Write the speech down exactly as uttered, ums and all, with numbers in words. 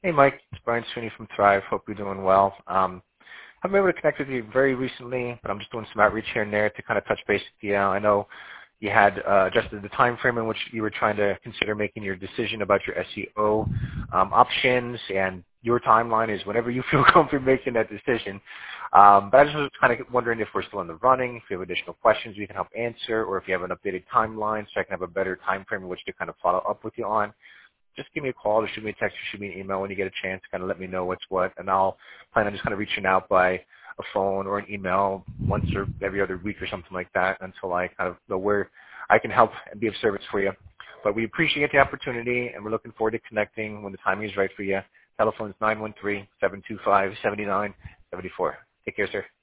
Hey, Mike. It's Brian Sweeney from Thrive. Hope you're doing well. Um, I've been able to connect with you very recently, but I'm just doing some outreach here and there to kind of touch base with you. I know you had uh, adjusted the time frame in which you were trying to consider making your decision about your S E O um, options, and your timeline is whenever you feel comfortable making that decision. Um, but I just was kind of wondering if we're still in the running, if you have additional questions we can help answer, or if you have an updated timeline so I can have a better time frame in which to kind of follow up with you on. Just give me a call or shoot me a text or shoot me an email when you get a chance to kind of let me know what's what, and I'll plan on just kind of reaching out by a phone or an email once or every other week or something like that until I kind of know where I can help and be of service for you. But we appreciate the opportunity, and we're looking forward to connecting when the timing is right for you. Telephone is nine one three, seven two five, seven nine seven four. Take care, sir.